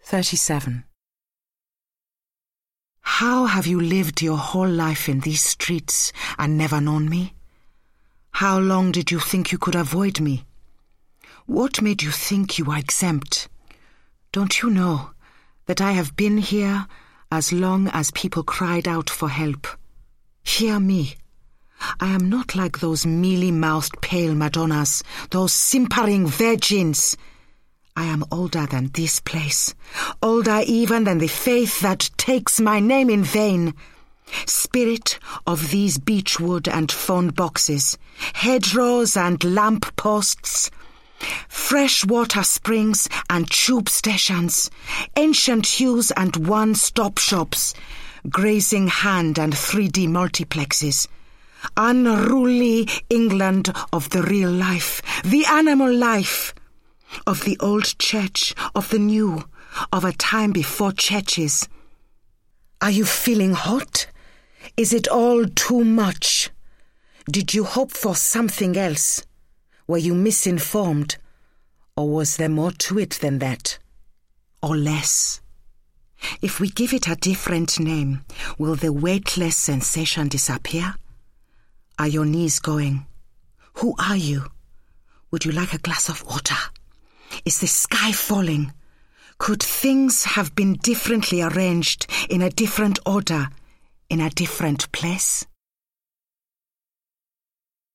37. How have you lived your whole life in these streets and never known me? How long did you think you could avoid me? What made you think you were exempt? Don't you know that I have been here as long as people cried out for help? Hear me. I am not like those mealy-mouthed pale Madonnas, those simpering virgins. I am older than this place, older even than the faith that takes my name in vain. Spirit of these beechwood and phone boxes, hedgerows and lamp posts, fresh water springs and tube stations, ancient hues and one-stop shops, grazing hand and 3D multiplexes, unruly England of the real life, the animal life, of the old church, of the new, of a time before churches. Are you feeling hot? Is it all too much? Did you hope for something else? Were you misinformed? Or was there more to it than that? Or less? If we give it a different name, will the weightless sensation disappear? Are your knees going? Who are you? Would you like a glass of water? Is the sky falling? Could things have been differently arranged, in a different order, in a different place?